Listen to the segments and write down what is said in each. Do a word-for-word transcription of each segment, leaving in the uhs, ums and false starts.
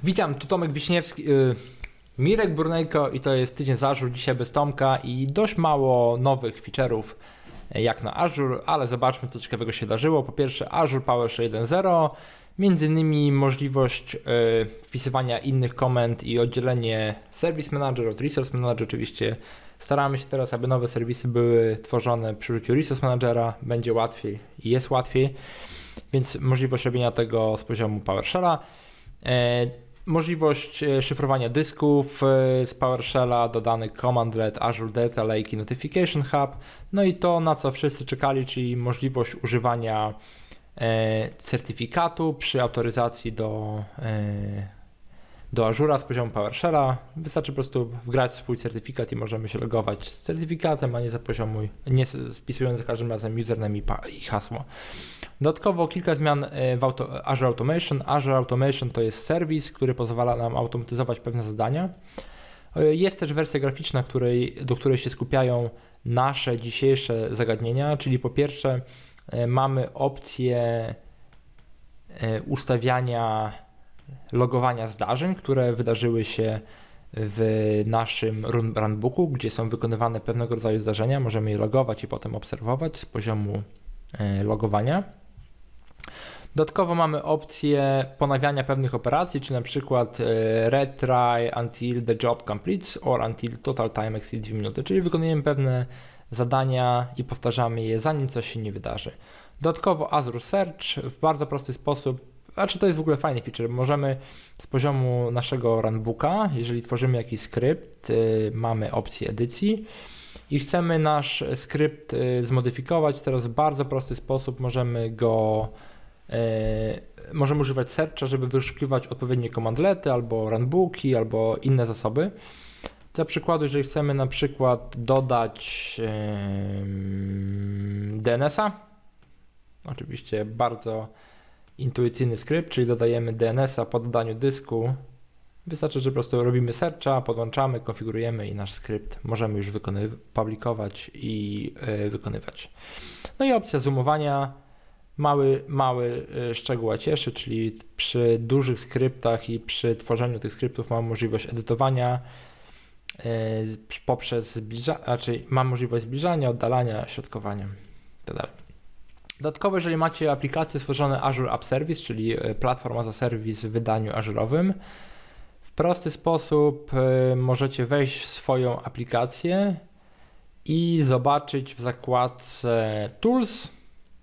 Witam, tu Tomek Wiśniewski, yy, Mirek Burnejko i to jest Tydzień z Azure, dzisiaj bez Tomka i dość mało nowych feature'ów jak na Azure, ale zobaczmy co ciekawego się wydarzyło. Po pierwsze Azure PowerShell jeden zero, między innymi możliwość yy, wpisywania innych komend i oddzielenie Service Manager od Resource Manager. Oczywiście staramy się teraz, aby nowe serwisy były tworzone przy użyciu Resource Managera, będzie łatwiej i jest łatwiej, więc możliwość robienia tego z poziomu PowerShella. Yy, Możliwość szyfrowania dysków z PowerShella, dodany commandlet Azure Data Lake i Notification Hub. No i to, na co wszyscy czekali, czyli możliwość używania e, certyfikatu przy autoryzacji do, e, do Azure'a z poziomu PowerShella. Wystarczy po prostu wgrać swój certyfikat i możemy się logować z certyfikatem, a nie za poziomu, nie wpisując za każdym razem username i, i hasło. Dodatkowo kilka zmian w auto, Azure Automation. Azure Automation to jest serwis, który pozwala nam automatyzować pewne zadania. Jest też wersja graficzna, której, do której się skupiają nasze dzisiejsze zagadnienia, czyli po pierwsze mamy opcję ustawiania logowania zdarzeń, które wydarzyły się w naszym runbooku, gdzie są wykonywane pewnego rodzaju zdarzenia. Możemy je logować i potem obserwować z poziomu logowania. Dodatkowo mamy opcję ponawiania pewnych operacji, czy na przykład retry until the job completes or until total time exceeds dwie minuty, czyli wykonujemy pewne zadania i powtarzamy je zanim coś się nie wydarzy. Dodatkowo Azure Search w bardzo prosty sposób, a czy to jest w ogóle fajny feature, możemy z poziomu naszego runbooka, jeżeli tworzymy jakiś skrypt, mamy opcję edycji i chcemy nasz skrypt zmodyfikować, teraz w bardzo prosty sposób możemy go Yy, możemy używać searcha, żeby wyszukiwać odpowiednie commandlety albo runbooki, albo inne zasoby. Dla przykładu, jeżeli chcemy na przykład dodać yy, D N S-a, oczywiście bardzo intuicyjny skrypt, czyli dodajemy D N S-a po dodaniu dysku. Wystarczy, że po prostu robimy searcha, podłączamy, konfigurujemy i nasz skrypt możemy już wykonywać, publikować i yy, wykonywać. No i opcja zoomowania. Mały, mały szczegół cieszy, czyli przy dużych skryptach i przy tworzeniu tych skryptów mamy możliwość edytowania yy, poprzez zbliżanie, raczej mam możliwość zbliżania, oddalania, środkowania itd. Dodatkowo, jeżeli macie aplikacje stworzone Azure App Service, czyli platforma za serwis w wydaniu Azure'owym, w prosty sposób yy, możecie wejść w swoją aplikację i zobaczyć w zakładce Tools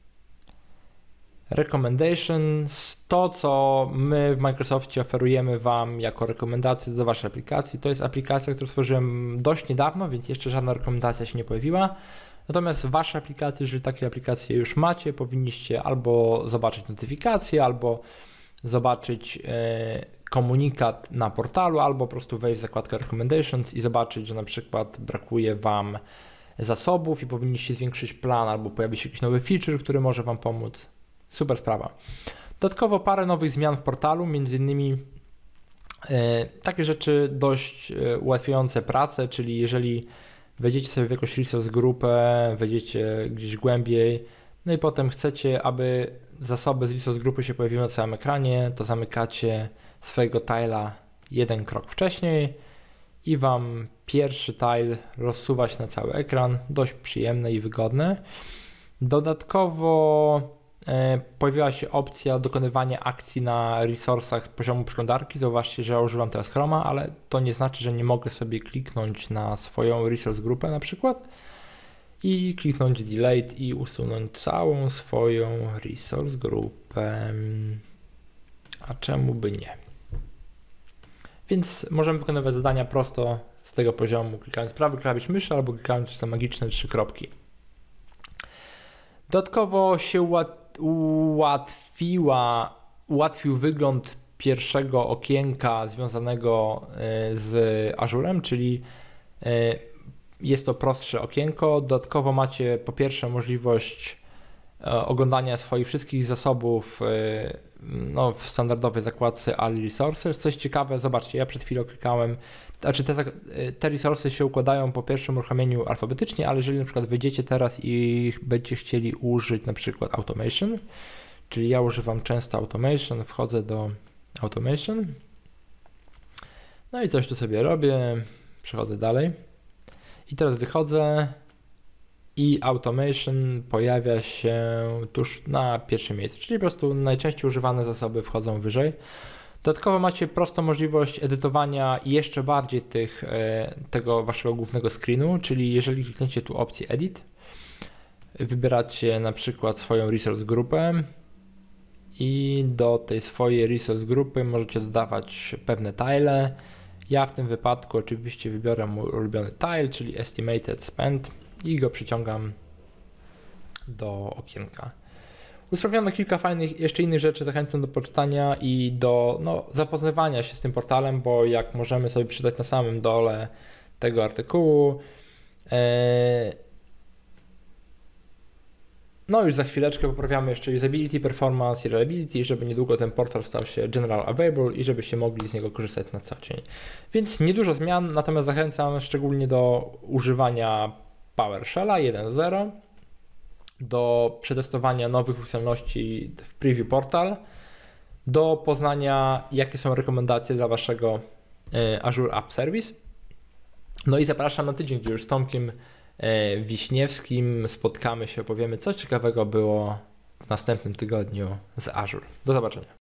Recommendations, to co my w Microsoftie oferujemy Wam jako rekomendacje do Waszej aplikacji. To jest aplikacja, którą stworzyłem dość niedawno, więc jeszcze żadna rekomendacja się nie pojawiła. Natomiast w Waszej aplikacji, jeżeli takie aplikacje już macie, powinniście albo zobaczyć notyfikacje, albo zobaczyć e, komunikat na portalu, albo po prostu wejść w zakładkę Recommendations i zobaczyć, że na przykład brakuje Wam zasobów i powinniście zwiększyć plan, albo pojawi się jakiś nowy feature, który może Wam pomóc. Super sprawa. Dodatkowo parę nowych zmian w portalu, między innymi e, takie rzeczy dość e, ułatwiające pracę, czyli jeżeli wejdziecie sobie w jakąś resource grupę, wejdziecie gdzieś głębiej, no i potem chcecie, aby zasoby z resource grupy się pojawiły na całym ekranie, to zamykacie swojego tile'a jeden krok wcześniej i Wam pierwszy tile rozsuwa się na cały ekran, dość przyjemne i wygodne. Dodatkowo pojawiła się opcja dokonywania akcji na resursach z poziomu przeglądarki. Zauważcie, że ja używam teraz Chroma, ale to nie znaczy, że nie mogę sobie kliknąć na swoją resource grupę na przykład i kliknąć delete i usunąć całą swoją resource grupę. A czemu by nie? Więc możemy wykonywać zadania prosto z tego poziomu, klikając prawy klawisz myszy albo klikając te magiczne trzy kropki. Dodatkowo się ułatwiła, ułatwił wygląd pierwszego okienka związanego z Azurem, czyli jest to prostsze okienko. Dodatkowo macie po pierwsze możliwość oglądania swoich wszystkich zasobów no, w standardowej zakładce All Resources. Coś ciekawe, zobaczcie, ja przed chwilą klikałem, znaczy te, te resursy się układają po pierwszym uruchomieniu alfabetycznie, ale jeżeli na przykład wejdziecie teraz i będziecie chcieli użyć na przykład Automation, czyli ja używam często Automation, wchodzę do Automation No i coś tu sobie robię, przechodzę dalej i teraz wychodzę i automation pojawia się tuż na pierwszym miejscu, czyli po prostu najczęściej używane zasoby wchodzą wyżej. Dodatkowo macie prostą możliwość edytowania jeszcze bardziej tych, tego waszego głównego screenu, czyli jeżeli klikniecie tu opcję edit, wybieracie na przykład swoją resource grupę i do tej swojej resource grupy możecie dodawać pewne tile. Ja w tym wypadku oczywiście wybiorę mój ulubiony tile, czyli estimated spend i go przyciągam do okienka. Usprawiono kilka fajnych jeszcze innych rzeczy, zachęcam do poczytania i do no, zapoznawania się z tym portalem, bo jak możemy sobie przeczytać na samym dole tego artykułu, e, no już za chwileczkę poprawiamy jeszcze usability, performance i reliability, żeby niedługo ten portal stał się general available i żebyście mogli z niego korzystać na co dzień. Więc niedużo zmian, natomiast zachęcam szczególnie do używania PowerShella jeden zero, do przetestowania nowych funkcjonalności w Preview Portal, do poznania jakie są rekomendacje dla waszego Azure App Service. No i zapraszam na tydzień, gdzie już z Tomkiem Wiśniewskim spotkamy się, opowiemy, co ciekawego było w następnym tygodniu z Azure. Do zobaczenia.